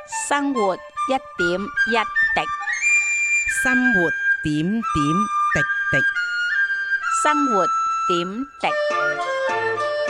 生活一點一滴， 生活點點滴滴。 生活點滴。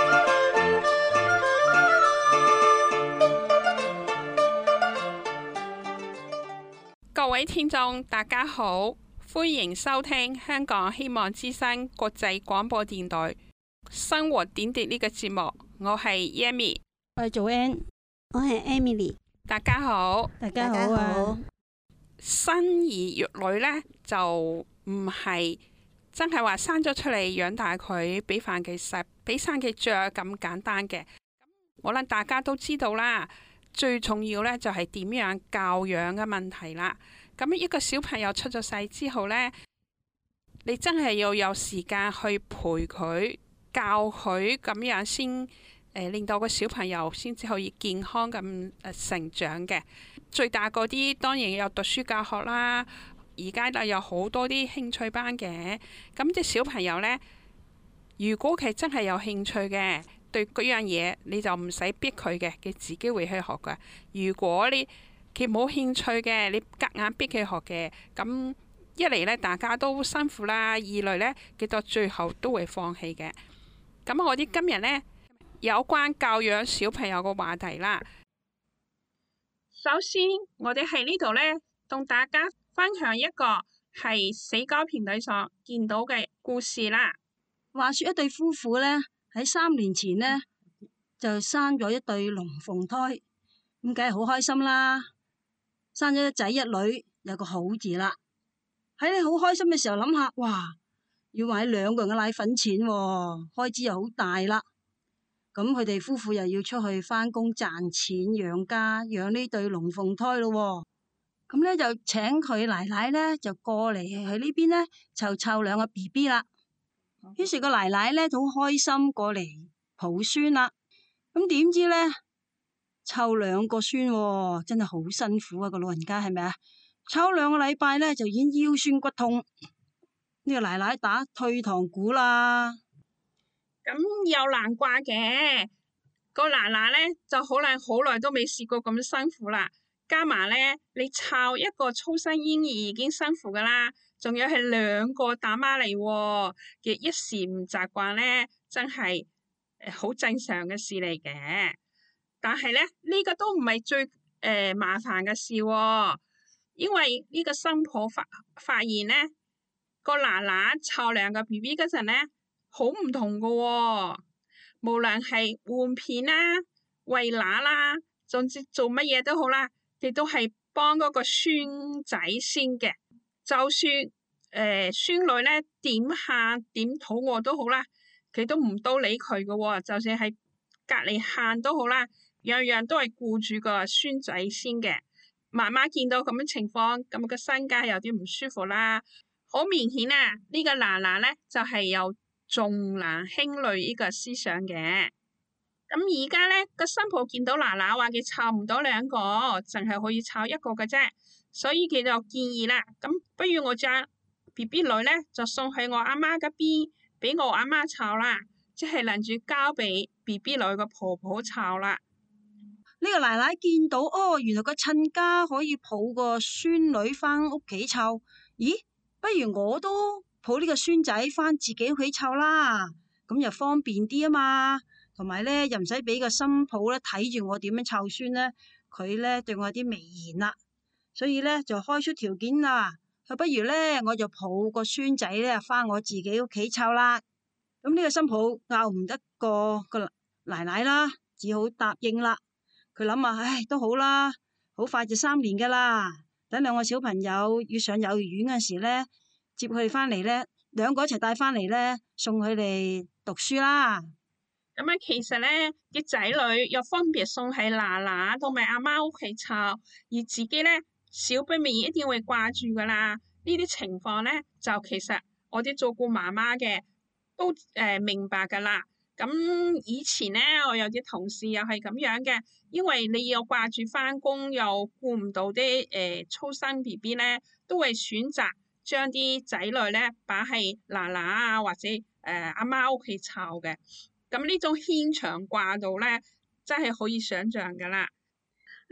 各位聽眾，大家好，歡迎收聽香港希望之聲國際廣播電台生活點滴呢個節目。我係 Yami， 我係做 Ann， 我係 Emily。 大家好， 大家好啊！ 生兒育女呢，就唔係真係話生咗出嚟養大佢，俾飯佢食，俾衫佢着咁簡單嘅。我諗大家都知道啦，最重要呢就係點樣教養嘅問題啦。咁一個小朋友出咗世之後呢，你真係要有時間去陪佢、教佢，咁樣先令到個小朋友先至可以健康咁成長嘅。最大嗰啲當然有讀書教學啦，而家就有好多啲興趣班嘅。咁啲小朋友呢，如果佢真係有興趣嘅，對嗰樣嘢你就唔使逼佢嘅，佢自己會去學嘅。如果佢冇興趣嘅，你夾硬逼佢學嘅，咁一嚟呢，大家都辛苦啦，二嚟呢，佢到最後都會放棄嘅。咁我哋今日呢，有關教養小朋友嘅話題啦。首先，我哋喺呢度呢，同大家分享一個係社交平台上見到嘅故事啦。 話說一對夫婦呢，喺3年前呢，就生咗一對龍鳳胎，咁梗係好開心啦，生咗一仔一女，有個好字啦。喺你好開心嘅時候諗下，哇，要買2個人嘅奶粉錢喎，開支又好大啦。咁佢哋夫婦又要出去返工賺錢養家，養呢對龍鳳胎咯。咁呢，就請佢奶奶呢，就過嚟喺呢邊呢，湊2個 BB 啦。於是個奶奶呢，就好開心過嚟抱孫啦。咁點知呢，湊2個孫喎，真係好辛苦啊！個老人家係咪啊？湊2個禮拜呢，就已經腰酸骨痛，呢個奶奶打退堂鼓啦。 咁又難怪嘅，個奶奶呢就好耐都未試過咁辛苦啦。加埋呢，你湊一個初生嬰兒已經辛苦噶啦，仲有係2個打孖嚟喎，嘅一時唔習慣呢，真係好正常嘅事嚟嘅。但係呢，呢個都唔係最麻煩嘅事喎，因為呢個新抱發現呢，個奶奶湊2個 BB 嗰陣呢，好唔同噶喎，無論係換片啦、餵奶啦，總之做乜嘢都好啦，佢都係幫嗰個孫仔先嘅。就算孫女咧點喊點肚餓都好啦，佢都唔都理佢噶喎。就算係隔籬喊都好啦，樣樣都係顧住個孫仔先嘅。媽媽見到咁樣情況，咁個身家有啲唔舒服啦。好明顯啊，呢個奶奶咧就係有重男輕女呢個思想嘅。咁而家咧個新抱見到奶奶話佢湊唔到2個，淨係可以湊1個嘅啫，所以佢就建議啦，咁不如我將 BB 女咧就送去我阿媽嗰邊，俾我阿媽湊啦，即係諗住交俾 BB 女個婆婆湊啦。 呢個奶奶見到原來個親家可以抱個孫女返屋企湊，咦？不如我都抱呢個孫仔返自己屋企湊啦，咁又方便啲啊嘛，同埋咧又唔使俾個新抱咧睇住我點樣湊孫咧，佢咧對我有啲微言啦，所以咧就開出條件啦，佢不如咧我就抱個孫仔咧返我自己屋企湊啦。咁呢個新抱拗唔得個奶奶啦，只好答應啦。佢諗下，唉，都好啦，好快就3年噶啦。等2個小朋友要上幼兒園嗰時咧，接佢哋翻嚟咧，2個一齊帶翻嚟咧，送佢哋讀書啦。 咁啊，其實咧啲仔女又分別送喺奶奶同埋阿媽屋企湊，而自己咧少不免一定會掛住噶啦。呢啲情況咧，就其實我啲做顧媽媽嘅都明白噶啦。咁以前咧，我有啲同事又係咁樣嘅，因為你要掛住返工，又顧唔到啲初生 BB 咧，都會選擇將啲仔女咧擺喺奶奶啊或者阿媽屋企湊嘅。咁呢種牽腸掛肚咧，真係可以想象噶啦。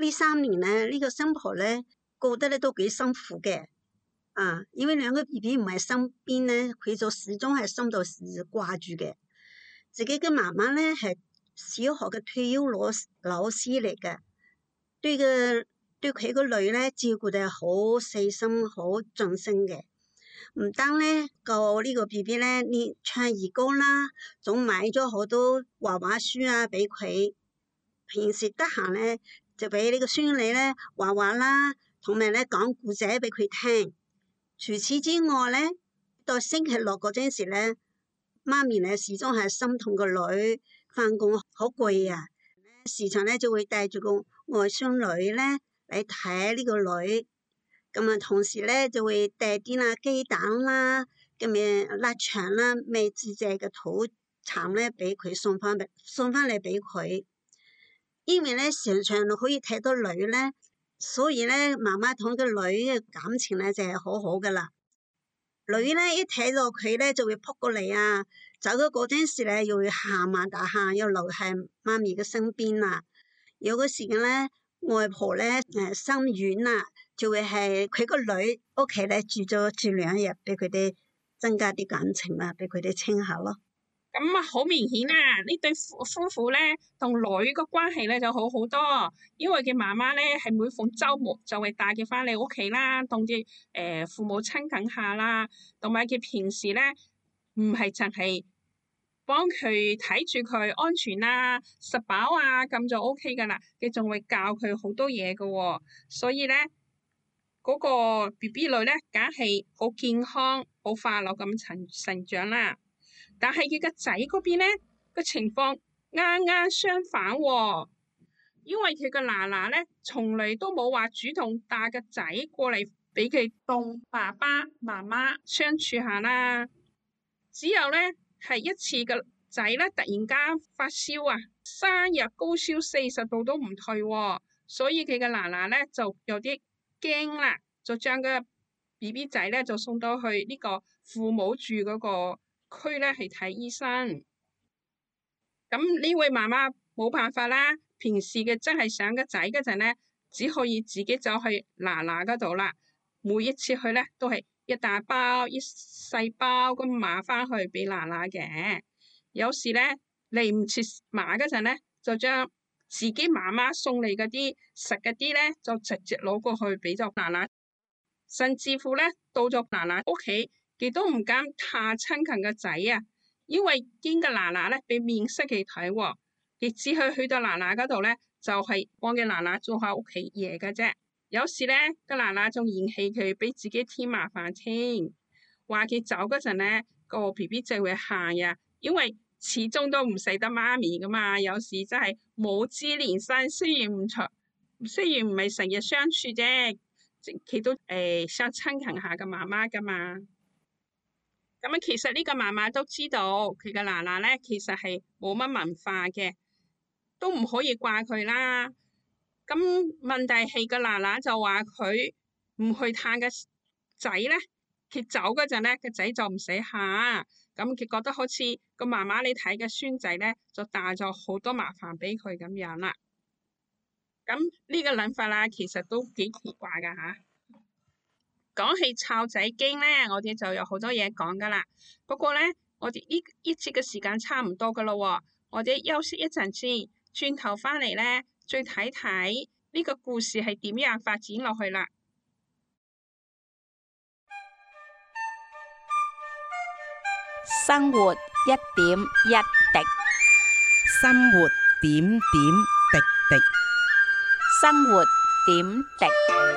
呢3年咧，呢個新抱咧過得咧都幾辛苦嘅。因為兩個 BB 唔喺身邊咧，佢就始終係心度時掛住嘅。自己嘅媽媽咧係小學嘅退休老師嚟嘅，對佢個女咧照顧得好細心、好盡心嘅。唔單咧個呢個 BB 咧練唱兒歌啦，仲買咗好多畫畫書啊俾佢。平時得閒咧就俾呢個孫女咧畫畫啦，同埋咧講故仔俾佢聽。除此之外咧，到星期六嗰陣時咧，媽咪咧始終係心痛個女返工好攰啊，時常咧就會帶住個外孫女咧嚟睇呢個女，咁同時咧就會帶啲雞蛋啦、咁嘅臘腸啦、未自製嘅土產咧俾佢送翻嚟俾佢，因為咧常常可以睇到女咧。所以咧，媽媽同個女嘅感情咧就係好好噶啦。女咧一睇到佢咧就會撲過嚟啊，走咗嗰陣時咧又會喊啊大喊，又留喺媽咪嘅身邊啦。有個時間咧，外婆咧心軟啊，就會係佢個女屋企咧住2日，俾佢哋增加啲感情啦，俾佢哋親下咯。 咁好明顯啊！呢對夫婦咧同女個關係咧就好好多，因為佢媽媽咧係每逢週末就會帶佢翻嚟屋企啦，同啲父母親近下啦，同埋佢平時咧唔係淨係幫佢睇住佢安全啦、食飽啊咁就 OK 噶啦，佢仲會教佢好多嘢噶喎，所以咧嗰個 BB 女咧梗係好健康、好快樂咁成長啦。但係佢個仔嗰邊咧個情況啱啱相反喎，因為佢個嫲嫲咧從嚟都冇話主動帶個仔過嚟俾佢同爸爸媽媽相處下啦，只有咧係一次個仔咧突然間發燒啊，3日高燒40度都唔退喎，所以佢個嫲嫲咧就有啲驚啦，就將個 BB 仔咧就送到去呢個父母住嗰個區咧係睇醫生。咁呢位媽媽冇辦法啦，平時嘅真係想個仔嗰陣咧，只可以自己走去嫲嫲嗰度啦。每一次去咧都係一大包一細包咁買翻去俾嫲嫲嘅。有時咧嚟唔切買嗰陣咧，就將自己媽媽送嚟嗰啲食嗰啲咧，就直接攞過去俾咗嫲嫲。甚至乎咧到咗嫲嫲屋企，佢都唔敢太親近個仔啊，因為驚個嫲嫲咧俾面色佢睇喎。佢只去到嫲嫲嗰度咧，就係幫佢嫲嫲做下屋企嘢嘅啫。有時咧個嫲嫲仲嫌棄佢，俾自己添麻煩添。話佢走嗰陣咧，個 BB 就會喊呀，因為始終都唔捨得媽咪噶嘛。有時真係母子連心，雖然唔係成日相處啫，佢都想親近下個媽媽噶嘛。咁其實呢個媽媽都知道佢嘅嫲嫲咧，其實係冇乜文化嘅，都唔可以怪佢啦。咁問題係個嫲嫲就話佢唔去探個仔咧，佢走嗰陣咧，個仔就唔使喊。咁佢覺得好似個媽媽你睇嘅孫仔咧，就帶咗好多麻煩俾佢咁樣啦。咁呢個諗法啦，其實都幾奇怪噶吓。講起湊仔經咧，我哋就有好多嘢講噶啦。不過咧，我哋呢節嘅時間差唔多噶咯，我哋休息一陣先，轉頭翻嚟咧，再睇睇呢個故事係點樣發展落去啦。 生活一點一滴， 生活點點滴滴， 生活點滴。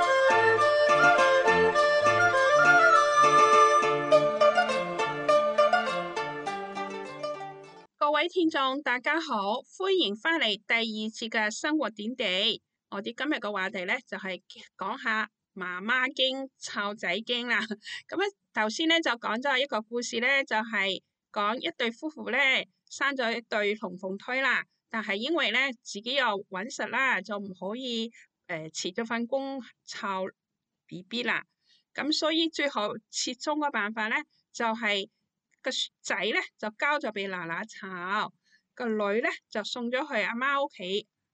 各位聽眾大家好，歡迎翻嚟第2節嘅生活點滴。我哋今日嘅話題咧就係講下媽媽經、湊仔經啦。咁咧頭先咧就講咗一個故事咧，就係講一對夫婦咧生咗一對龍鳳胎啦，但係因為咧自己又搵實啦，就唔可以辭咗份工湊 BB 啦。咁所以最後折中嘅辦法咧就係個仔咧就交咗俾嫲嫲湊，個女咧就送咗去阿媽屋企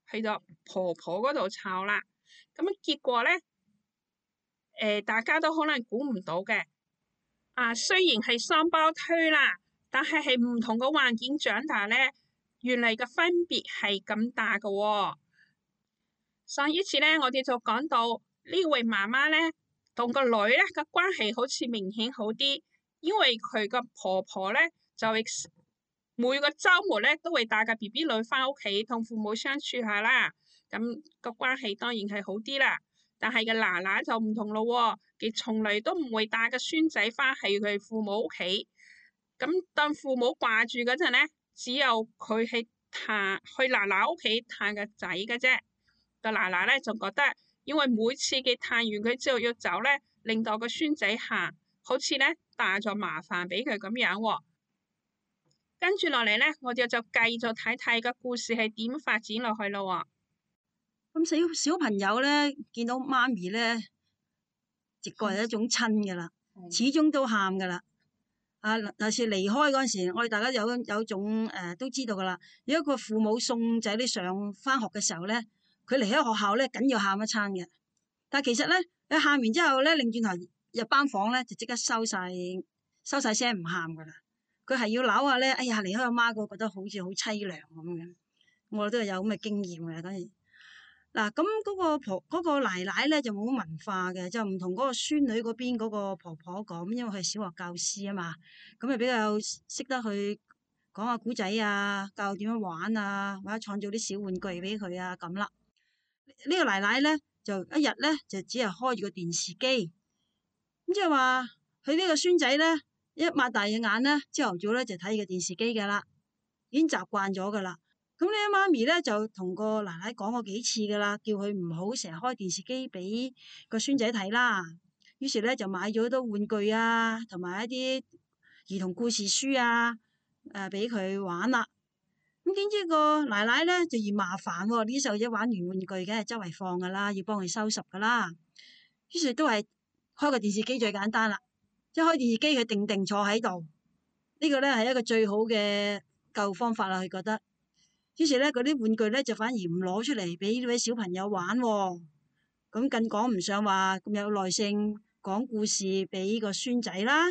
去到婆婆嗰度湊啦。咁結果咧，大家都可能估唔到嘅。雖然係雙胞胎啦，但係唔同嘅環境長大咧，原嚟嘅分別係咁大嘅喎。上一次咧，我哋就講到呢位媽媽咧，同個女咧嘅關係好似明顯好啲，因為佢個婆婆咧就每個週末咧都會帶個 BB 女返屋企同父母相處下啦，咁個關係當然係好啲啦。但係個奶奶就唔同咯喎，佢從來都唔會帶個孫仔返去佢父母屋企。咁當父母掛住嗰陣咧，只有佢去奶奶屋企探個仔嘅啫。個奶奶咧就覺得，因為每次佢探完佢之後要走咧，令到個孫仔喊，好似咧帶咗麻煩俾佢咁樣喎。跟住落嚟咧，我哋就繼續睇睇個故事係點發展落去咯喎。 咁小朋友咧，見到媽咪咧，直覺係一種親噶啦，始終都喊噶啦。尤其是離開嗰陣時，我哋大家有種都知道噶啦。如果個父母送仔啲返學嘅時候咧，佢離開學校咧，緊要喊一餐嘅。但係其實咧，佢喊完之後咧，擰轉頭入班房咧，就即刻收晒聲唔喊噶啦。佢係要扭下咧，哎呀離開阿媽個，覺得好似好凄涼咁樣。我都係有咁嘅經驗嘅嗰陣。嗱，咁嗰個奶奶咧就冇文化嘅，就唔同嗰個孫女嗰邊嗰個婆婆咁，因為佢係小學教師啊嘛，咁就比較識得去講下古仔啊，教點樣玩啊，或者創造啲小玩具俾佢啊咁啦。呢個奶奶咧就一日咧就只係開住個電視機，咁即係話佢呢個孫仔咧一擘大隻眼咧，朝頭早咧就睇個電視機噶啦，已經習慣咗噶啦。咁呢媽咪咧就同個奶奶講過幾次噶啦，叫佢唔好成日開電視機俾個孫仔睇啦。於是咧就買咗好多玩具啊，同埋一啲兒童故事書啊，俾佢玩啦。咁點知個奶奶咧就嫌麻煩喎，呢啲細路仔玩完玩具梗係周圍放噶啦，要幫佢收拾噶啦。於是都係開個電視機最簡單啦，一開電視機佢定坐喺度，呢個咧係一個最好嘅救方法啦，佢覺得。於是咧，嗰啲玩具咧就反而唔攞出嚟俾呢位小朋友玩喎，咁更講唔上話咁有耐性講故事俾個孫仔啦。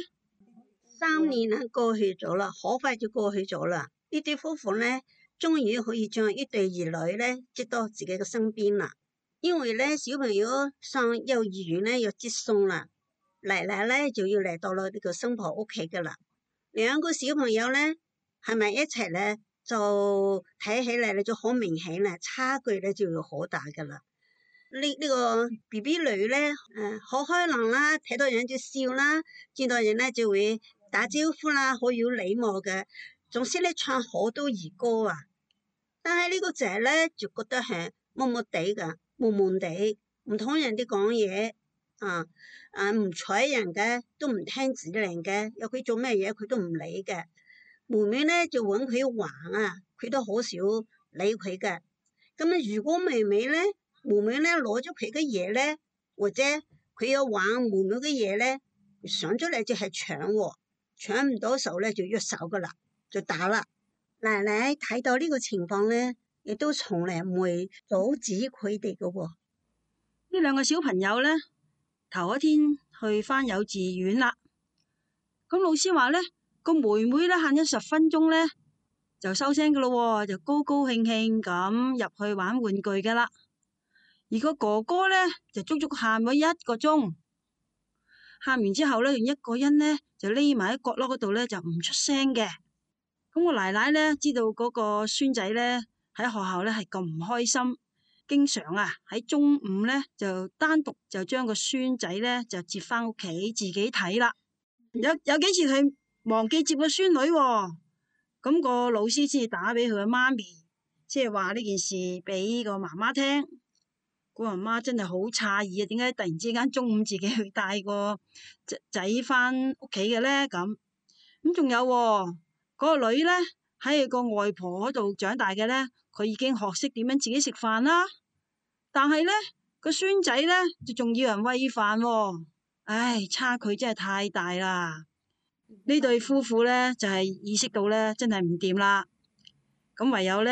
3年啦，過去咗啦，好快就過去咗啦。呢對夫婦咧，終於可以將一對兒女咧接到自己嘅身邊啦。因為咧小朋友上幼兒園咧要接送啦，奶奶咧就要嚟到了呢個新抱屋企噶啦。兩個小朋友咧係咪一齊咧？就睇起嚟咧就好明顯啦，差距咧就要好大噶啦。呢個 BB 女咧，好開朗啦，睇到人就笑啦，見到人咧就會打招呼啦，好有禮貌嘅，仲識咧唱好多兒歌啊。但係呢個仔咧就覺得係悶悶地噶，悶悶地，唔同人哋講嘢，唔睬人嘅，都唔聽指令嘅，有佢做咩嘢佢都唔理嘅。妹妹咧就揾佢玩啊，佢都好少理佢嘅。咁啊，如果妹妹咧攞咗佢嘅嘢咧，或者佢要玩妹妹嘅嘢咧，上咗嚟就係搶唔到手咧就喐手噶啦，就打啦。奶奶睇到呢個情況咧，亦都從來唔會阻止佢哋嘅喎。 呢兩個小朋友咧，頭一天去返幼稚園啦，咁老師話咧，個妹妹咧喊咗10分鐘咧就收聲噶咯，就高高興興咁入去玩玩具噶啦。而個哥哥咧就足足喊咗1個鐘，喊完之後咧，一個人咧就匿埋喺角落嗰度咧就唔出聲嘅。咁我奶奶咧知道嗰個孫仔咧喺學校咧係咁唔開心，經常喺中午咧就單獨就將個孫仔咧就接返屋企自己睇啦。有幾次佢忘記接個孫女喎，咁個老師先至打俾佢嘅媽咪，即係話呢件事俾個媽媽聽。個媽媽真係好詫異啊，點解突然之間中午自己去帶個仔返屋企嘅咧？咁仲有嗰個女咧喺個外婆嗰度長大嘅咧，佢已經學識點樣自己食飯啦。但係咧個孫仔咧就仲要人餵飯喎，唉，差距真係太大啦。呢對夫婦咧就係意識到咧真係唔掂啦，咁唯有咧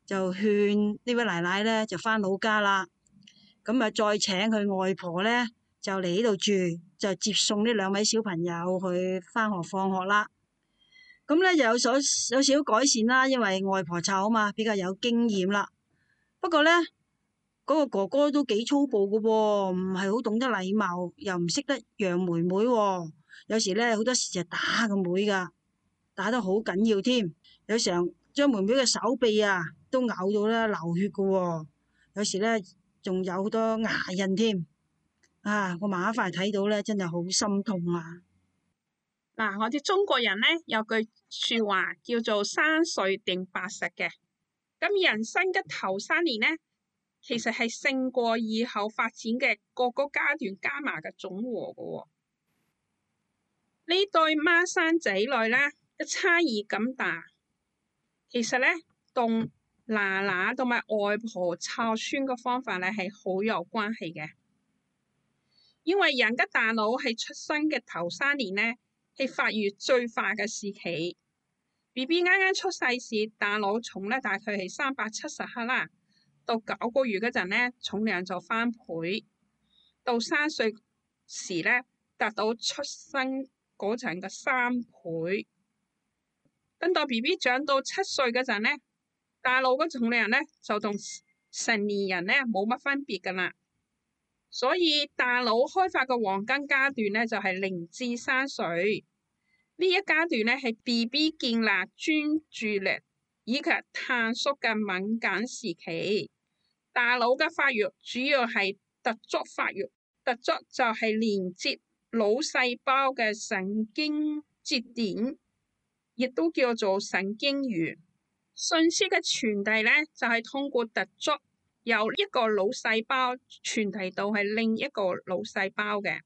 就勸呢位奶奶咧就返老家啦。咁啊，再請佢外婆咧就嚟呢度住，就接送呢兩位小朋友去返學放學啦。咁咧就有少改善啦，因為外婆湊啊嘛，比較有經驗啦。不過咧，嗰個哥哥都幾粗暴嘅喎，唔係好懂得禮貌，又唔識得讓妹妹喎。有時咧好多時就打個妹噶，打得好緊要添。有時候將妹妹嘅手臂啊都咬到咧流血嘅喎。有時咧仲有好多牙印添。啊，我媽媽翻嚟睇到咧，真係好心痛啊！ 嗱，我哋中國人咧有句說話叫做生歲定80嘅。咁人生嘅頭3年咧，其實係勝過以後發展嘅各個階段加埋嘅總和嘅。呢對孖生仔女咧嘅差異咁大，其實咧同嫲嫲同埋外婆湊孫嘅方法咧係好有關係嘅。因為人嘅大腦係出生嘅頭3年咧係發育最快嘅時期。BB 啱啱出世時，大腦重咧大概係370克啦。到9個月嗰陣咧，重量就翻倍。到3歲時咧，達到出生嗰陣嘅3倍。等到 BB 長到7歲嗰陣咧，大腦嘅重量咧就同成年人咧冇乜分別噶啦。所以大腦開發嘅黃金階段咧就係0至3歲。呢一階段咧係 BB 建立專注力以及探索嘅敏感時期。大腦嘅發育主要係突觸發育，突觸就係連接腦細胞嘅神經節點，亦都叫做神經元。信息嘅傳遞咧就係通過突觸，由一個腦細胞傳遞到係另一個腦細胞嘅。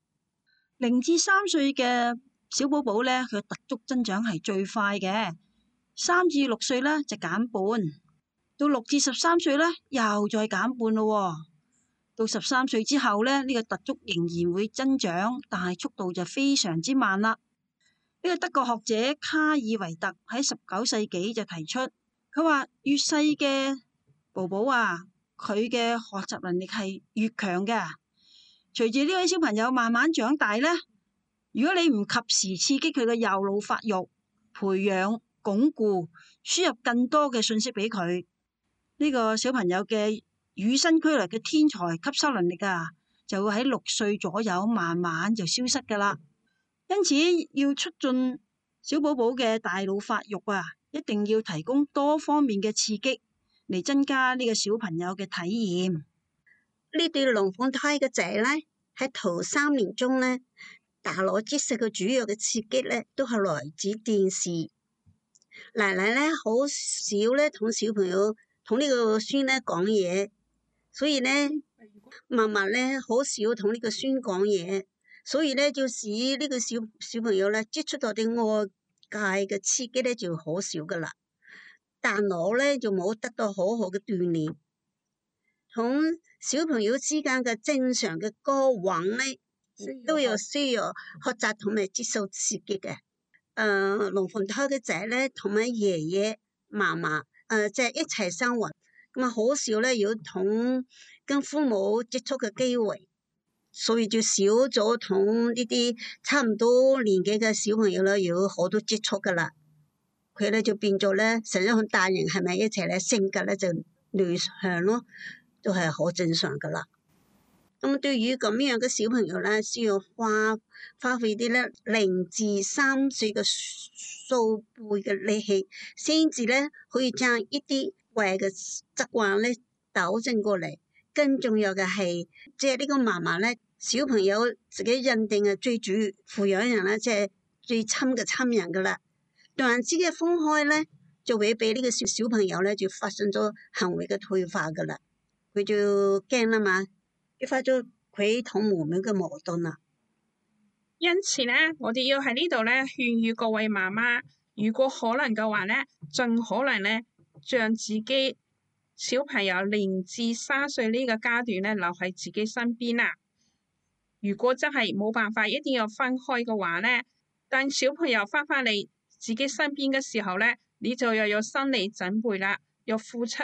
0至3歲嘅小寶寶咧，佢突觸增長係最快嘅。3至6歲咧就減半，到6至13歲咧又再減半咯。到13歲之後咧，呢個突觸仍然會增長，但係速度就非常之慢啦。呢個德國學者卡爾維特喺19世紀就提出，佢話越細嘅寶寶啊，佢嘅學習能力係越強嘅。隨住呢位小朋友慢慢長大咧，如果你唔及時刺激佢嘅右腦發育，培養、鞏固、輸入更多嘅信息俾佢，呢個小朋友嘅與生俱來嘅天才吸收能力啊，就會喺6歲左右慢慢就消失噶啦。因此要促進小寶寶嘅大腦發育啊，一定要提供多方面嘅刺激嚟增加呢個小朋友嘅體驗。 呢對龍鳳胎嘅仔咧，喺頭3年中咧，大腦接受嘅主要嘅刺激咧，都係來自電視。奶奶咧好少咧同小朋友同呢個孫咧講嘢，所以咧嫲嫲咧好少同呢個孫講嘢，所以咧就使呢個小朋友咧接觸到啲外界嘅刺激咧就好少噶啦，大腦咧就冇得到好好嘅鍛煉。同小朋友之間嘅正常嘅交往咧，都有需要學習同埋接受刺激嘅。龍鳳胎嘅仔咧，同埋爺爺嫲嫲即係一齊生活，咁啊好少咧有跟父母接觸嘅機會，所以就少咗同呢啲差唔多年紀嘅小朋友咧有好多接觸噶啦。佢咧就變咗咧，成日同大人係咪一齊咧，性格咧就內向咯。都係好正常噶啦。咁對於咁樣嘅小朋友咧，需要花費啲咧0至3歲嘅數倍嘅力氣，先至咧可以將一啲壞嘅習慣咧糾正過嚟。更重要嘅係，即係呢個嫲嫲咧，小朋友自己認定嘅最主撫養人咧，即係最親嘅親人噶啦。突然之間分開咧，就會俾呢個小朋友咧就發生咗行為嘅退化噶啦。佢就驚啦嘛，激發咗佢同妹妹嘅矛盾啦。 因此咧，我哋要喺呢度咧勸喻各位媽媽，如果可能嘅話咧，盡可能咧將自己小朋友0至3歲呢個階段咧留喺自己身邊啦。如果真係冇辦法，一定要分開嘅話咧，等小朋友翻返嚟自己身邊嘅時候咧，你就又有心理準備啦，要付出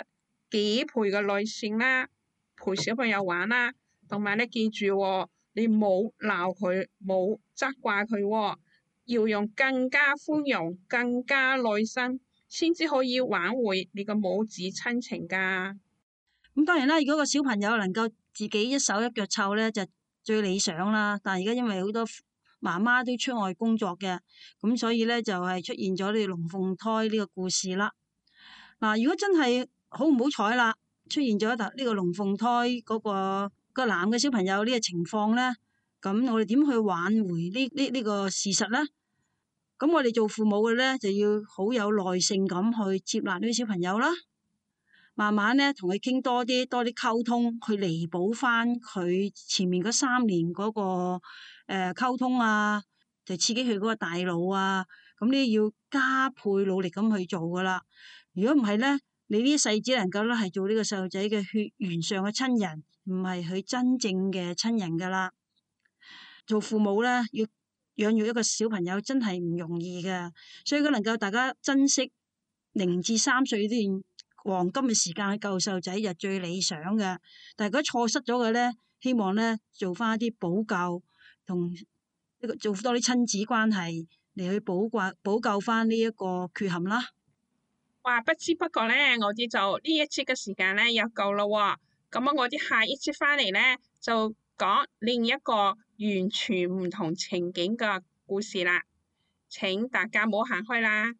幾倍嘅耐性啦，陪小朋友玩啦，同埋你記住喎，你冇鬧佢，冇責怪佢喎，要用更加寬容、更加耐心，先至可以挽回你個母子親情噶。 咁當然啦，如果個小朋友能夠自己一手一腳湊咧，就最理想啦。但係而家因為好多媽媽都出外工作嘅，咁所以咧就係出現咗呢個龍鳳胎呢個故事啦。嗱，如果真係好唔好彩啦，出現咗呢個龍鳳胎嗰個男嘅小朋友呢個情況咧，咁我哋點去挽回呢個事實咧？咁我哋做父母嘅咧就要好有耐性咁去接納呢啲小朋友啦。慢慢咧，同佢傾多啲溝通，去彌補翻佢前面嗰3年嗰個溝通啊，就刺激佢嗰個大腦啊，咁呢要加倍努力咁去做噶啦。如果唔係咧，你呢啲細子能夠咧係做呢個細路仔嘅血緣上嘅親人，唔係佢真正嘅親人噶啦。做父母咧，要養育一個小朋友真係唔容易嘅，所以佢能夠大家珍惜0至3歲呢段黃金嘅時間去救細路仔就最理想嘅，但係如果錯失咗嘅咧，希望咧做翻一啲補救，同做多啲親子關係嚟去補救翻呢一個缺陷啦。 哇！不知不覺咧，我哋就呢一節嘅時間咧又夠啦喎，咁我哋下一節翻嚟咧就講另一個完全唔同情景嘅故事啦。請大家唔好行開啦。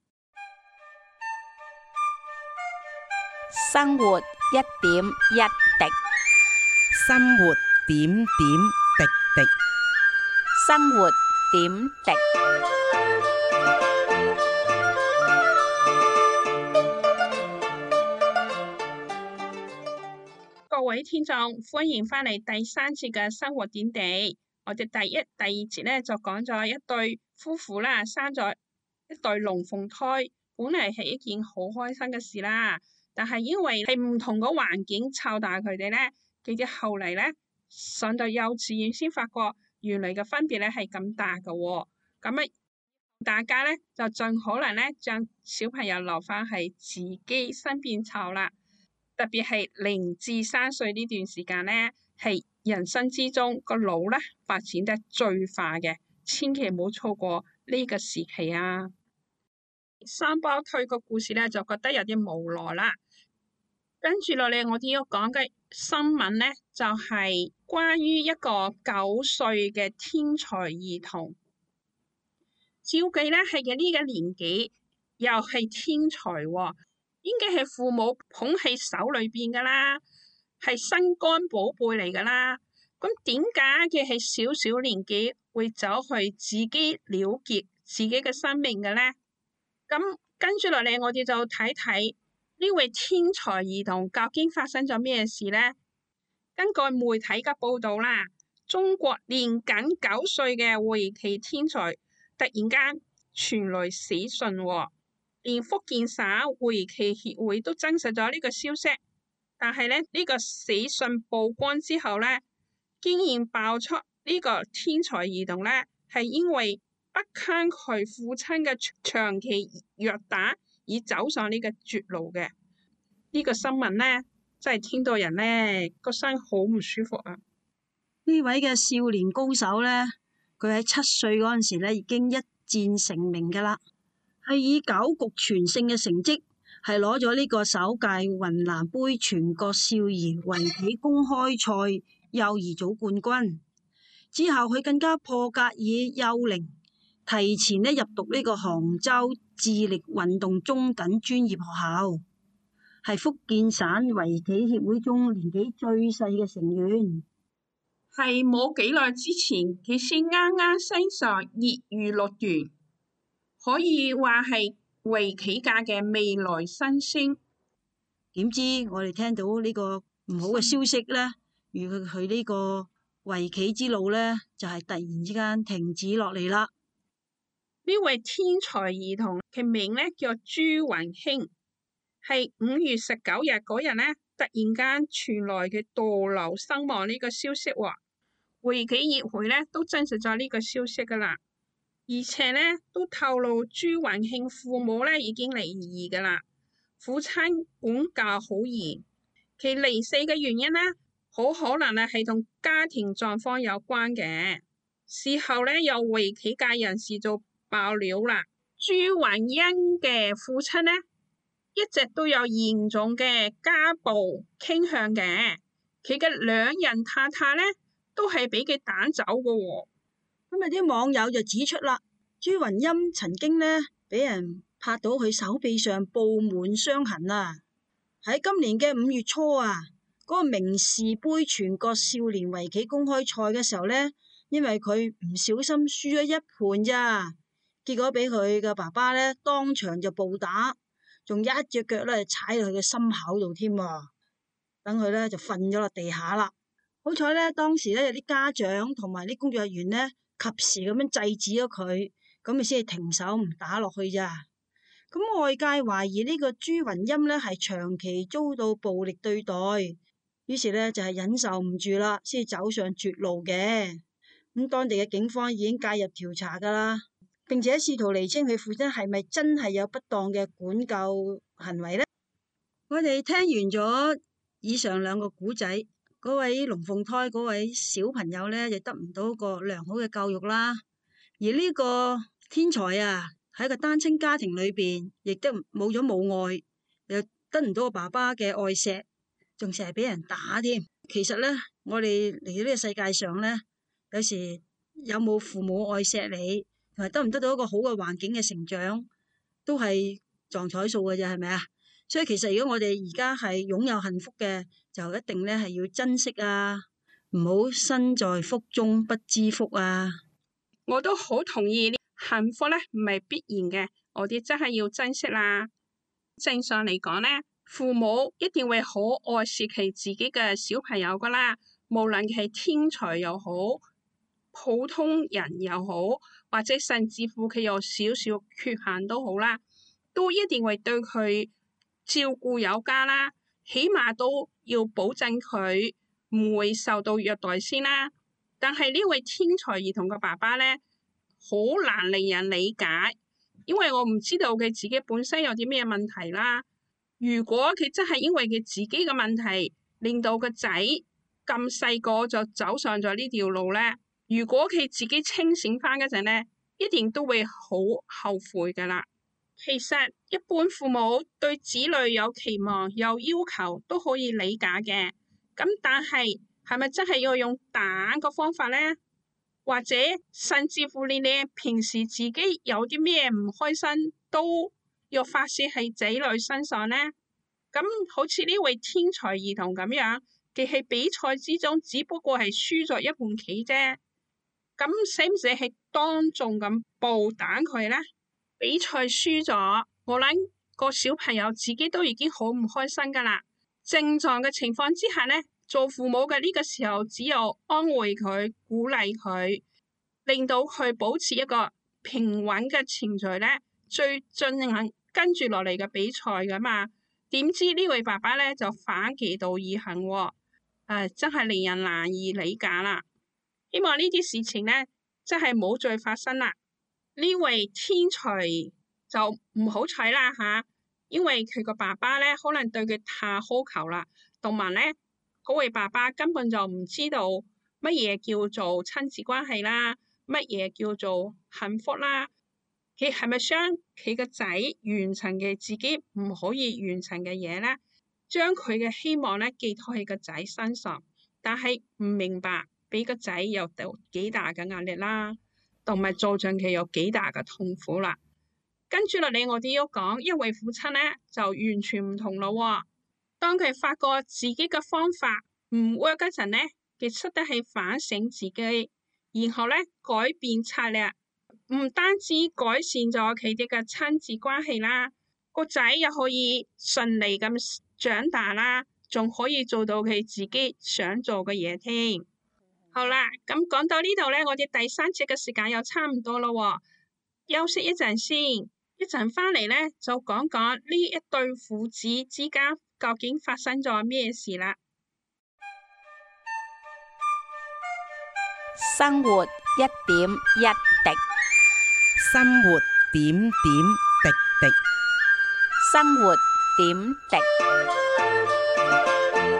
生活一點一滴， 生活點點滴滴。 生活點滴。各位聽眾，歡迎翻嚟第3節嘅生活點滴。我哋第二節咧就講咗一對夫婦啦，生咗一對龍鳳胎，本嚟係一件好開心嘅事啦。但係因為係唔同嘅環境湊大佢哋咧，佢哋後嚟咧上到幼稚園先發覺原來嘅分別咧係咁大嘅喎。咁啊，大家咧就盡可能咧將小朋友留翻喺自己身邊湊啦。特別係0至3歲呢段時間咧，係人生之中個腦咧發展得最快嘅，千祈唔好錯過呢個時期啊！三胞胎個故事咧就覺得有啲無奈啦。跟住落嚟，我哋要講嘅新聞咧，就係關於一個9歲嘅天才兒童。照計咧係嘅呢個年紀，又係天才喎，應該係父母捧喺手裏邊噶啦，係心肝寶貝嚟噶啦。咁點解佢係小小年紀會走去自己了結自己嘅生命嘅咧？咁跟住落嚟，我哋就睇睇呢位天才兒童究竟發生咗咩事咧？根據媒體嘅報道啦，中國年僅9歲嘅圍棋天才突然間傳來死訊喎，連福建省圍棋協會都證實咗呢個消息。但係咧，呢個死訊曝光之後咧，竟然爆出呢個天才兒童咧係因為不堪佢父親嘅長期虐打而走上呢個絕路嘅。呢個新聞咧真係聽到人咧個心好唔舒服啊！ 呢位嘅少年高手咧，佢喺7歲嗰陣時咧已經一戰成名噶啦，係以9局全勝嘅成績，係攞咗呢個首屆雲南杯全國少兒圍棋公開賽幼兒組冠軍。之後佢更加破格以幼齡提前咧入讀呢個杭州智力運動中等專業學校，係福建省圍棋協會中年紀最細嘅成員。 係冇幾耐之前，佢先啱啱升上業餘6段，可以話係圍棋界嘅未來新星。 點知我哋聽到呢個唔好嘅消息咧，如佢呢個圍棋之路咧就係突然之間停止落嚟啦。 呢位天才兒童嘅名咧叫朱雲興，係5月19日嗰日咧突然間傳來嘅墮樓身亡呢個消息喎。圍棋協會咧都證實咗呢個消息噶啦，而且咧都透露朱雲興父母咧已經離異噶啦，父親管教好嚴， 其離世嘅原因呢，好可能係同家庭狀況有關嘅。事後呢，有圍棋界人士就爆料啦，朱雲欣嘅父親呢，一直都有嚴重嘅家暴傾向嘅，佢嘅兩人太太呢，都係俾佢打走嘅喎。 咁啊啲網友就指出啦，朱雲欣曾經呢俾人拍到佢手臂上布滿傷痕啊！喺今年嘅5月初啊，嗰個名士杯全國少年圍棋公開賽嘅時候呢，因為佢唔小心輸咗一盤咋，結果俾佢嘅爸爸呢當場就暴打，仲一隻腳咧踩到佢嘅心口度添，等佢咧就瞓咗落地下啦。好彩咧，當時咧有啲家長同埋啲工作人員呢，及時咁樣制止咗佢，咁咪先至停手唔打落去咋。咁外界懷疑呢個朱雲欣呢係長期遭到暴力對待，於是呢就係忍受唔住啦，先至走上絕路嘅。咁當地嘅警方已經介入調查噶啦，並且試圖釐清佢父親係咪真係有不當嘅管教行為呢。我哋聽完咗以上2個古仔，嗰位龍鳳胎嗰位小朋友呢，就得唔到一個良好嘅教育啦。而呢個天才啊，喺個單親家庭裏邊，亦都冇咗母愛，又得唔到個爸爸嘅愛錫，仲成日俾人打添。其實呢，我哋嚟到呢個世界上呢，有時有冇父母愛錫你，同埋得唔得到一個好嘅環境嘅成長，都係撞彩數嘅啫，係咪啊？所以其實如果我哋而家係擁有幸福嘅，就一定咧係要珍惜啊，唔好身在福中不知福啊。 我都好同意，幸福咧唔係必然嘅，我哋真係要珍惜啦。正常嚟講咧，父母一定會好愛惜佢自己嘅小朋友噶啦，無論佢係天才又好，普通人又好，或者甚至乎佢有少少缺陷都好啦，都一定會對佢照顧有加啦，起碼都要保證佢唔會受到虐待先啦。但係呢位天才兒童嘅爸爸咧，好難令人理解，因為我唔知道佢自己本身有啲咩問題啦。如果佢真係因為佢自己嘅問題，令到個仔咁細個就走上咗呢條路咧，如果佢自己清醒翻嗰陣咧，一定都會好後悔噶啦。其實一般父母對子女有期望有要求都可以理解嘅，咁但係咪真係要用打個方法呢？或者甚至乎你平時自己有啲咩唔開心都要發泄喺仔女身上呢？咁好似呢位天才兒童咁樣，佢喺比賽之中只不過係輸咗一盤棋啫，咁使唔使係當眾咁暴打佢呢？比賽輸咗，我諗個小朋友自己都已經好唔開心噶啦。正常嘅情況之下呢，做父母嘅呢個時候只有安慰佢、鼓勵佢，令到佢保持一個平穩嘅情緒呢，最進行跟住落嚟嘅比賽噶嘛。點知呢位爸爸呢就反其道而行喎，真係令人難以理解啦。希望呢啲事情呢真係冇再發生啦。呢位天才就唔好彩啦吓，因為佢個爸爸咧可能對佢太苛求啦，同埋咧嗰位爸爸根本就唔知道乜嘢叫做親子關係啦，乜嘢叫做幸福啦。佢係咪想佢個仔完成嘅自己唔可以完成嘅嘢咧？將佢嘅希望咧寄託喺個仔身上，但係唔明白俾個仔有幾大嘅壓力啦。同埋造成佢有幾大嘅痛苦啦。跟住落嚟，我哋要講一位父親咧，就完全唔同咯喎。當佢發覺自己嘅方法唔 work 嗰陣咧，佢識得去反省自己，然後咧改變策略，唔單止改善咗佢哋嘅親子關係啦，個仔又可以順利咁長大啦，仲可以做到佢自己想做嘅嘢添。好啦，咁講到呢度咧，我哋第3節嘅時間又差唔多咯喎，休息一陣先，一陣翻嚟咧就講講呢一對父子之間究竟發生咗咩事啦。 生活一點一滴， 生活點點滴滴， 生活點滴。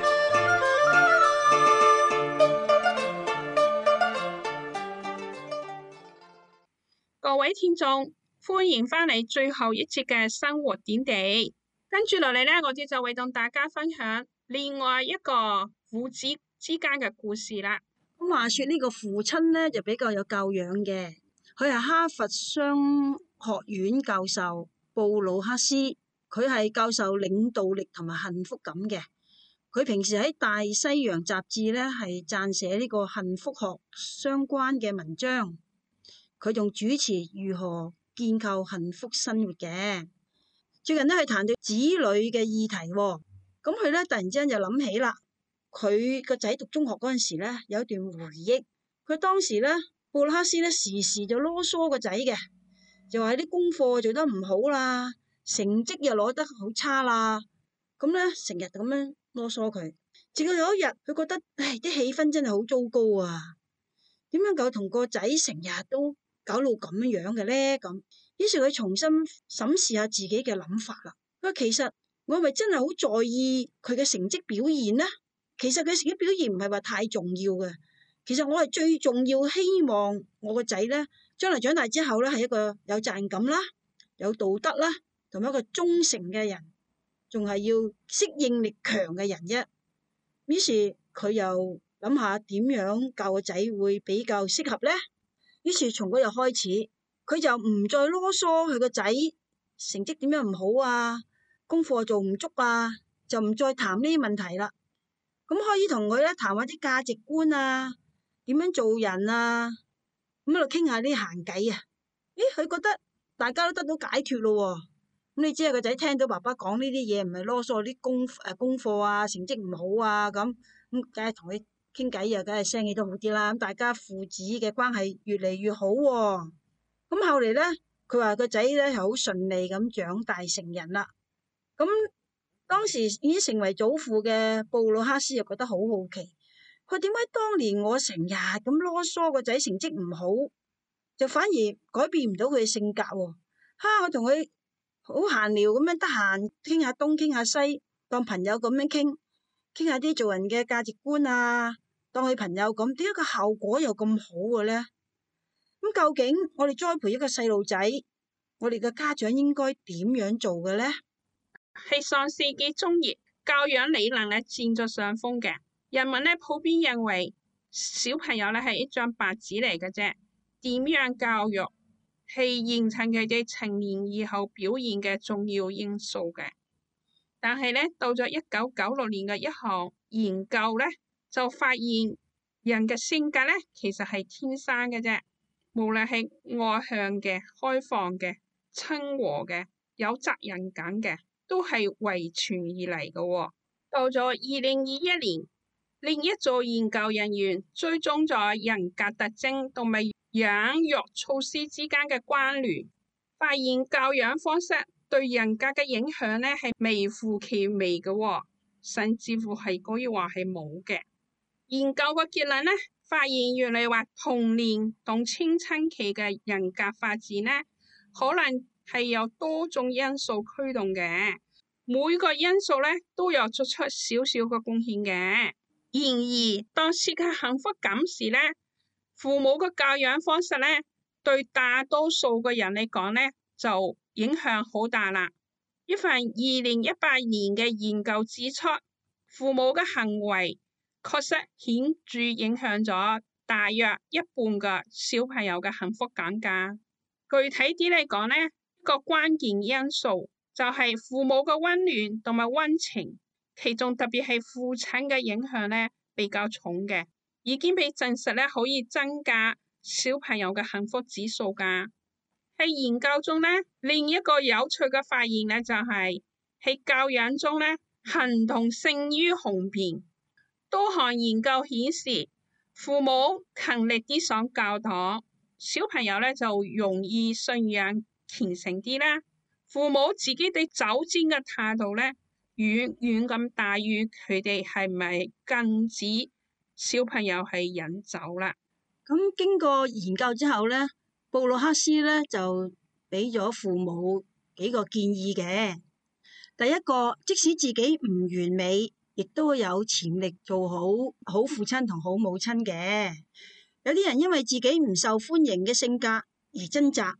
位聽眾，歡迎返嚟最後一節嘅生活點滴。跟住落嚟呢，我哋就會同大家分享另外一個父子之間嘅故事啦。 咁話說呢個父親呢，就比較有教養嘅，佢係哈佛商學院教授布魯克斯，佢係教授領導力同埋幸福感嘅。佢平時喺大西洋雜誌呢係撰寫呢個幸福學相關嘅文章，佢仲主持如何建構幸福生活嘅。最近呢係談到子女嘅議題，咁佢呢突然之間就諗起啦，佢個仔讀中學嗰陣時呢有一段回憶，佢當時呢布魯克斯呢時時就囉嗦個仔嘅，就話啲功課做得唔好啦，成績又攞得好差啦，咁呢成日咁樣囉嗦佢。直到有一日佢覺得，啲氣氛真係好糟糕啊，點樣夠同個仔成日都搞到咁樣嘅呢？咁於是佢重新審視下自己嘅諗法啦。佢話其實我係咪真係好在意佢嘅成績表現呢？其實佢成績表現唔係話太重要嘅，其實我係最重要，希望我個仔呢將來長大之後呢係一個有責任感啦、有道德啦，同埋一個忠誠嘅人，仲係要適應力強嘅人啫。於是佢又諗下點樣教個仔會比較適合呢？於是從嗰日開始，佢就唔再囉嗦佢個仔成績點樣唔好啊，功課做唔足啊，就唔再談呢啲問題啦。咁可以同佢咧談下啲價值觀啊，點樣做人啊，咁喺度傾下啲閒偈啊。佢覺得大家都得到解脫咯。咁你知啊，個仔聽到爸爸講呢啲嘢，唔係囉嗦啲功課啊，成績唔好啊，咁梗係同佢傾偈啊，梗係聲氣都好啲啦。咁大家父子嘅關係越嚟越好喎。咁後嚟咧，佢話個仔咧係好順利咁長大成人啦。咁當時已經成為祖父嘅布魯克斯又覺得好好奇，佢點解當年我成日咁囉嗦個仔成績唔好，就反而改變唔到佢嘅性格喎？我同佢好閒聊咁樣，得閒傾下東傾下西，當朋友咁樣傾下啲做人嘅價值觀啊，當佢朋友咁，點解個效果又咁好嘅呢？咁究竟我哋栽培一個細路仔，我哋嘅家長應該點樣做嘅呢？ 喺上世紀中葉，教養理論咧佔咗上風嘅，人們咧普遍認為小朋友咧係一張白紙嚟嘅啫，點樣教育係形成佢哋成年以後表現嘅重要因素嘅。但係咧到咗1996年嘅一項研究咧，就發現人嘅性格咧其實係天生嘅啫，無論係外向嘅、開放嘅、親和嘅、有責任感嘅，都係遺傳而嚟嘅。到咗2021年，另一組研究人員追蹤咗人格特徵同埋養育措施之間嘅關聯，發現教養方式對人格嘅影響呢係微乎其微嘅，甚至乎係可以話係冇嘅。研究嘅結論呢，發現原來話童年同青春期嘅人格發展呢，可能係有多種因素驅動嘅，每個因素呢都有作出少少嘅貢獻嘅。然而，當涉及幸福感時呢，父母嘅教養方式呢，對大多數嘅人嚟講呢，就影響好大啦。一份2018年嘅研究指出，父母嘅行為確實顯著影響咗大約一半嘅小朋友嘅幸福感㗎。具體啲嚟講呢，一個關鍵因素就係父母嘅溫暖同埋溫情，其中特別係父親嘅影響呢比較重嘅，已經被證實呢可以增加小朋友嘅幸福指數㗎。喺研究中呢，另一個有趣嘅發現呢，就係喺教養中呢，行動勝於雄辯。多項研究顯示，父母勤力啲想教導小朋友呢，就容易信仰虔誠啲啦。父母自己對酒精嘅態度呢，遠遠咁大於佢哋係咪禁止小朋友係飲酒啦。 咁經過研究之後呢，布魯克斯呢就俾咗父母幾個建議嘅。第一個，即使自己唔完美，亦都有潛力做好父親同好母親嘅。有啲人因為自己唔受歡迎嘅性格而掙扎，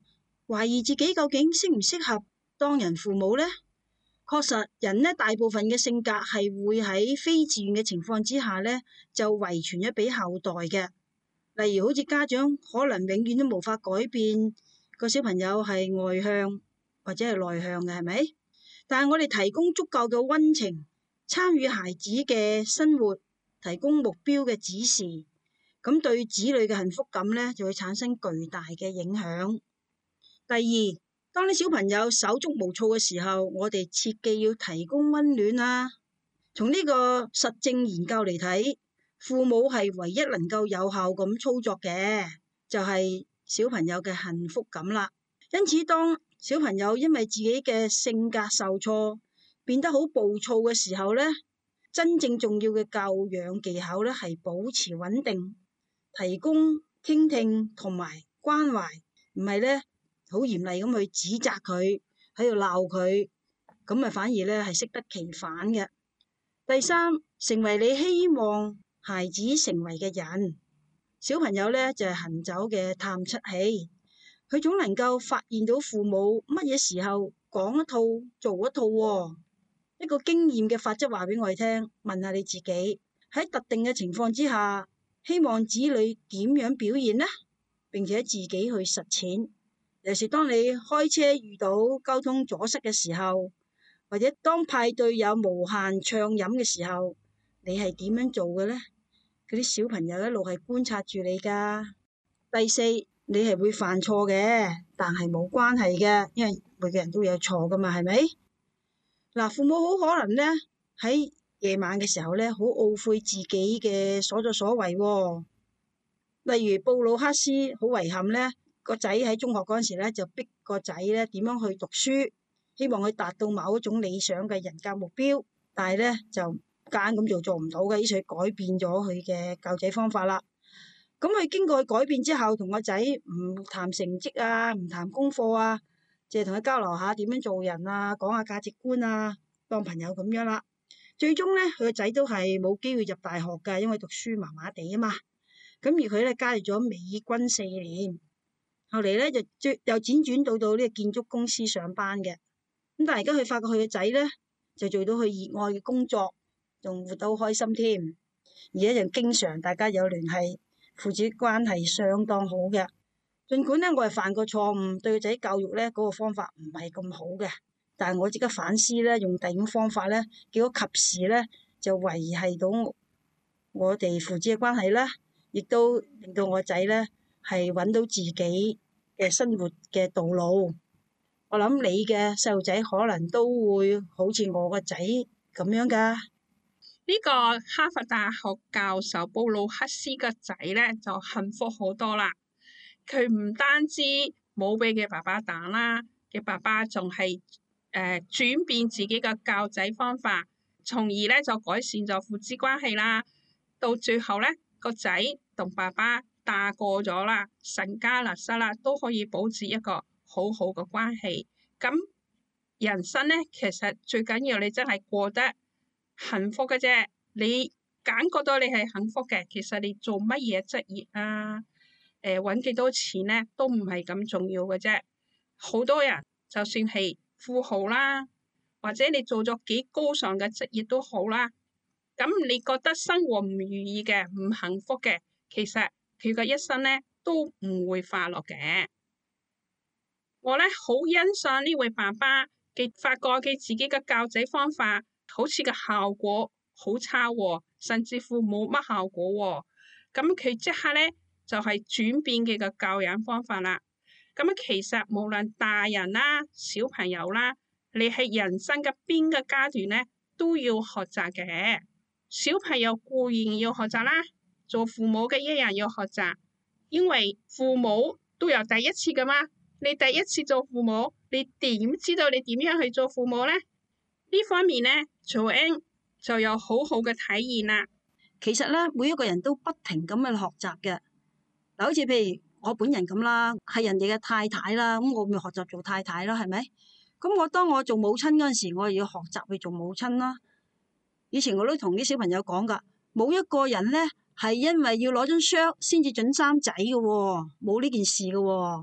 懷疑自己究竟適唔適合當人父母呢？確實，人呢大部分嘅性格係會喺非自願嘅情況之下呢，就遺傳咗俾後代嘅。例如好似家長可能永遠都無法改變個小朋友係外向或者係內向嘅，係咪？但係我哋提供足夠嘅溫情，參與孩子嘅生活，提供目標嘅指示，咁對子女嘅幸福感呢就會產生巨大嘅影響。第二，當啲小朋友手足無措嘅時候，我哋切記要提供溫暖啊。從呢個實證研究嚟睇，父母係唯一能夠有效咁操作嘅，就係小朋友嘅幸福感啦。因此，當小朋友因為自己嘅性格受挫，變得好暴躁嘅時候呢，真正重要嘅教養技巧呢係保持穩定，提供傾聽同埋關懷，唔係呢好嚴厲咁去指責佢，喺度鬧佢，咁啊反而呢係適得其反嘅。第三，成為你希望孩子成為嘅人。小朋友呢就係行走嘅探測器，佢總能夠發現到父母乜嘢時候講一套做一套喎。一個經驗嘅法則話俾我哋聽，問下你自己喺特定嘅情況之下，希望子女點樣表現呢？並且自己去實踐。尤其是當你開車遇到交通阻塞嘅時候，或者當派對有無限暢飲嘅時候，你係點樣做嘅呢？嗰啲小朋友一路係觀察住你㗎。第四，你係會犯錯嘅，但係冇關係嘅，因為每個人都有錯㗎嘛，係咪？嗱，父母好可能呢喺夜晚嘅時候呢，好懊悔自己嘅所作所為喎。例如布魯克斯好遺憾呢，個仔喺中學嗰陣時呢就逼個仔呢點樣去讀書，希望佢達到某一種理想嘅人格目標，但係呢就夾硬咁做唔到嘅，於是佢改變咗佢嘅教仔方法啦。咁佢經過改變之後，同個仔唔談成績啊，唔談功課啊，淨係同佢交流下點樣做人啊，講下價值觀啊，當朋友咁樣啦。最終呢，佢個仔都係冇機會入大學㗎，因為讀書麻麻地啊嘛。咁而佢呢加入咗美軍4年，後嚟呢就又輾轉到呢個建築公司上班嘅。咁但係而家佢發覺佢個仔呢就做到佢熱愛嘅工作，仲活得好開心添。而家就經常大家有聯繫，父子關係相當好嘅。儘管呢我係犯過錯誤，對個仔教育呢嗰個方法唔係咁好嘅，但係我即刻反思呢，用第二種方法呢，結果及時呢就維繫到我哋父子嘅關係啦，亦都令到我仔呢係揾到自己嘅生活嘅道路。我諗你嘅細路仔可能都會好似我個仔咁樣㗎。 呢個哈佛大學教授布魯克斯個仔呢就幸福好多啦。佢唔單止冇俾嘅爸爸打啦，嘅爸爸仲係轉變自己嘅教仔方法，從而呢就改善咗父子關係啦。到最後呢，個仔同爸爸大個咗啦，成家立室啦，都可以保持一個好好嘅關係。咁人生呢，其實最緊要你真係過得幸福嘅啫。你覺得你係幸福嘅，其實你做乜嘢職業啊？揾幾多錢呢，都唔係咁重要嘅啫。好多人就算係富豪啦，或者你做咗幾高尚嘅職業都好啦，咁你覺得生活唔如意嘅、唔幸福嘅，其實佢嘅一生呢都唔會快樂嘅。我呢好欣賞呢位爸爸，佢發覺佢自己嘅教仔方法好似個效果好差喎，甚至乎冇乜效果喎。咁佢即刻呢就係轉變佢嘅教養方法啦。咁其實無論大人啦、小朋友啦，你喺人生嘅邊個階段呢都要學習嘅。小朋友固然要學習啦，做父母嘅一樣要學習，因為父母都有第一次噶嘛。你第一次做父母，你點知道你點樣去做父母呢？呢方面呢，Joanne就有好好嘅體驗啦。 其實呢，每一個人都不停咁去學習嘅。嗱，好似譬如我本人咁啦，係人哋嘅太太啦，咁我咪學習做太太啦，係咪？咁當我做母親嗰陣時，我又要學習去做母親啦。以前我都同啲小朋友講噶，冇一個人呢係因為要攞張 cert 先至準生仔嘅喎，冇呢件事嘅喎。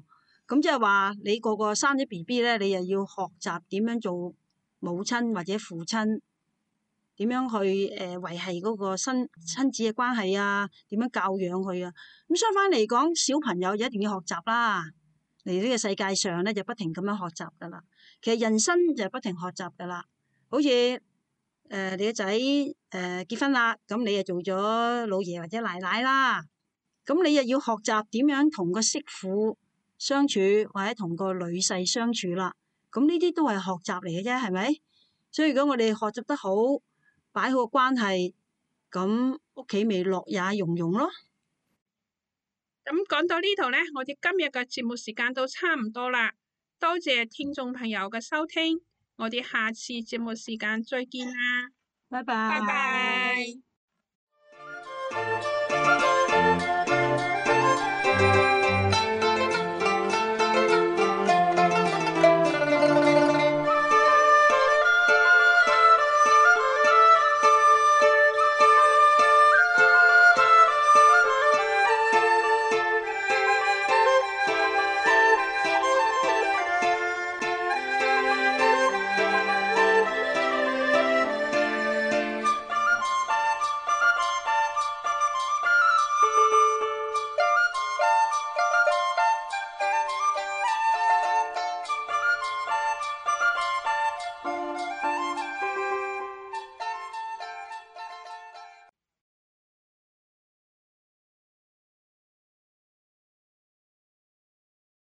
咁即係話你個個生咗 BB 咧，你又要學習點樣做母親或者父親，點樣去維繫嗰個親子嘅關係啊？點樣教養佢啊？咁相反嚟講，小朋友就一定要學習啦。嚟呢個世界上咧，就不停咁樣學習噶啦。其實人生就不停學習噶啦。好似你個仔結婚啦，咁你就做咗老爺或者奶奶啦。咁你又要學習點樣同個媳婦相處，或者同個女婿相處啦。咁呢啲都係學習嚟嘅啫，係咪？所以如果我哋學習得好，擺好個關係，咁屋企咪樂也融融咯。 咁講到呢度呢，我哋今日嘅節目時間都差唔多啦。多謝聽眾朋友嘅收聽，我哋下次節目時間再見啦， 拜拜。 拜拜。